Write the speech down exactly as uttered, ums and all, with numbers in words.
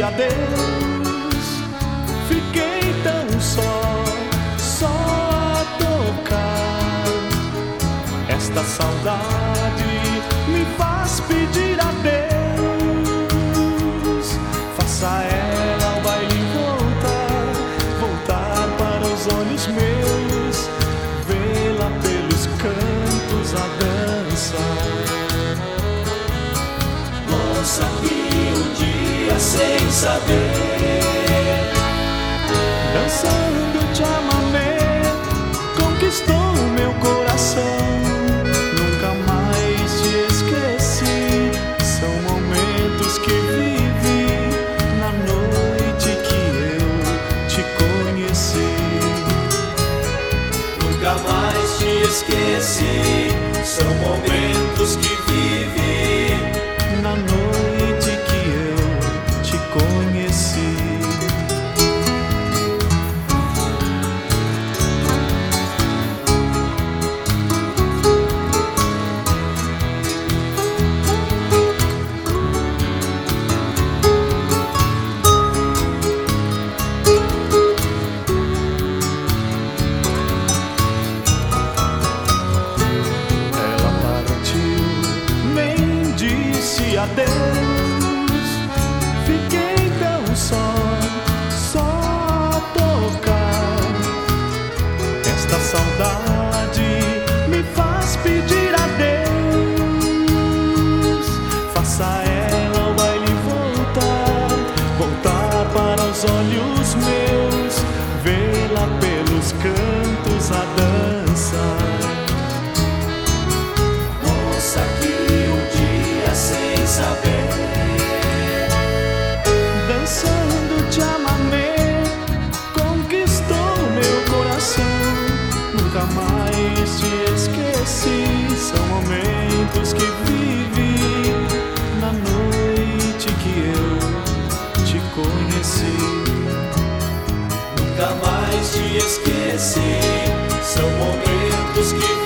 adeus. Fiquei tão só, só a tocar. Esta saudade me faz pedir adeus. Faça ela ao baile voltar, voltar para os olhos meus, vê-la pelos cantos a dançar. Moça que um dia sem saber, dançando te amamê, conquistou meu coração. Nunca mais te esqueci. São momentos que vivi na noite que eu te conheci. nunca mais te esqueci. São momentos que vivi na noite que eu te conheci. Adeus, fiquei tão só, só a tocar. Esta saudade me faz pedir adeus. Faça ela ao baile voltar, voltar para os olhos meus, vê-la pelos cantos a dançar. Moça que um dia sem saber, dançando te amamê, conquistou meu coração. Nunca mais te esqueci. São momentos que vivi na noite que eu te conheci. nunca mais te esqueci. São momentos que